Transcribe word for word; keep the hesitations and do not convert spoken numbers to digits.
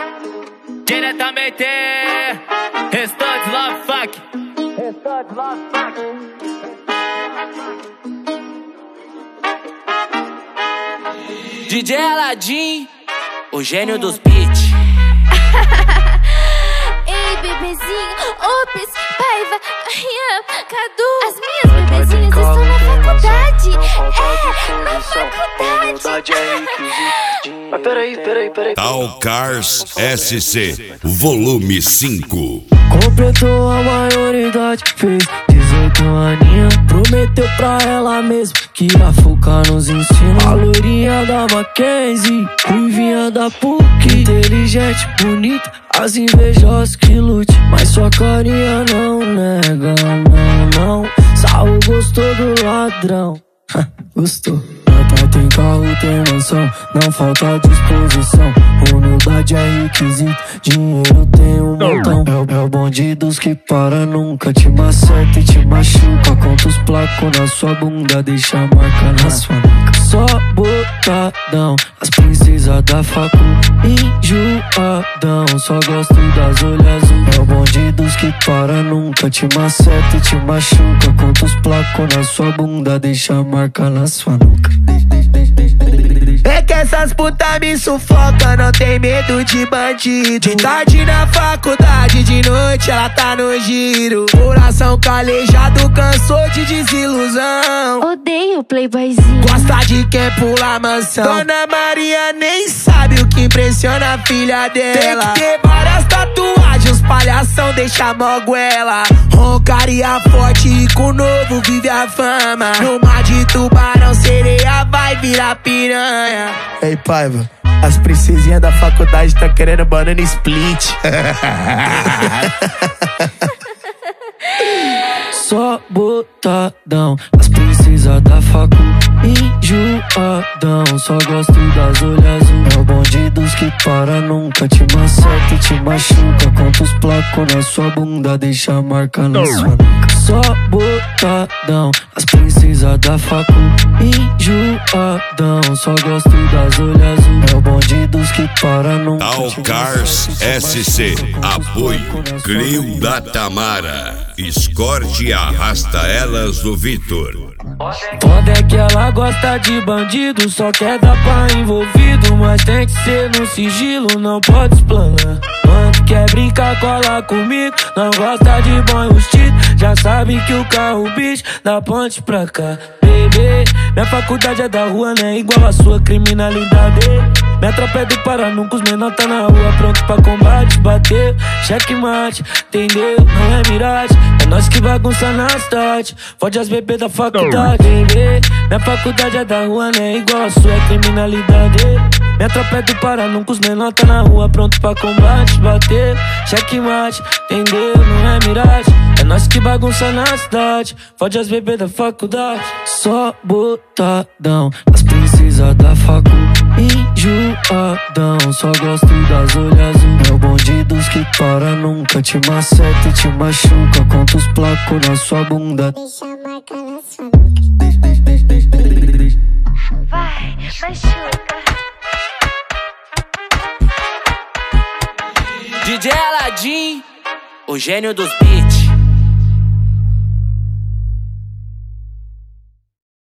Diretamente, Restante Love Fuck. Restante Love Fuck. D J Aladim, o gênio dos beats. Ei, bebezinho, Ops, Paiva, Rian, Cadu. As minhas bebezinhas estão na faculdade. É, na faculdade. Mas peraí, peraí, peraí. Tal Cars S C, volume cinco. Completou a maioridade, fez dezoito aninhos. Prometeu pra ela mesmo que ia focar nos ensinos. A loirinha da Mackenzie, ruivinha da P U C. Inteligente, bonita, as invejosas que lute. Mas sua carinha não nega, não, não. Saul gostou do ladrão. Gostou. Gata tem carro, tem mansão, não falta disposição. Humildade é requisito, dinheiro tem um montão. É, é o bonde dos que para, nunca te maceta e te machuca. Conta os placos na sua bunda, deixa a marca na sua nuca. Só botadão, as princesas da facu, enjoadão. Só gosto das olhas azul. É o bonde dos que para, nunca te maceta e te machuca. Conta os placos na sua bunda, deixa a marca na sua nuca. É que essas putas me sufoca, não tem medo de bandido. De tarde na faculdade, de noite ela tá no giro. Coração calejado, cansou de desilusão. Odeio playboyzinho. Gosta de quem pula mansão. Dona Maria nem sabe o que impressiona a filha dela. Tem que ter várias tatuagens, palhação deixa moguela. Roncaria forte e com novo vive a fama. No mar de tubarão, sereia vai virar piranha. Ei, Paiva, as princesinhas da faculdade tá querendo banana split. Só botadão, as princesas da facu, enjoadão. Só gosto das olhas azul. É o bonde dos que para, nunca te maceta e te machuca. Conta os placos na sua bunda, deixa a marca na sua nuca. Só botadão, as princesas da facu, enjoadão. Só gosto das olhas azul. É o bonde dos que para, nunca Tal te Cars S C, apoio Crio da Tamara. Escorte e arrasta elas do Vitor. Foda é que ela gosta de bandido, só quer dar pra envolvido. Mas tem que ser no sigilo, não pode explanar. Quando quer brincar, cola comigo, não gosta de bom vestido. Já sabe que o carro bicho da ponte pra cá. Bebê, minha faculdade é da rua, não é igual a sua criminalidade. Minha tropa é do Pará, nunca os menor tá na rua, pronto pra combate. Bateu, checkmate, entendeu? Não é miragem, é nós que bagunça na cidade. Fode as bebês da faculdade. Bebê, minha faculdade é da rua, não é igual a sua criminalidade. Minha tropa é do Pará, nunca os menor tá na rua, pronto pra combate. Bateu, checkmate, entendeu? Não é miragem, é nós que bagunça na cidade. Fode as bebês da faculdade. Só botadão, as princesas da facu, enjoadão. Só gosto das olhas azul. É o bonde dos que para, nunca te maceta e te machuca. Conta os placos na sua bunda, Deixa a marca na sua nuca. Vai, machuca. D J Aladim, o gênio dos beats.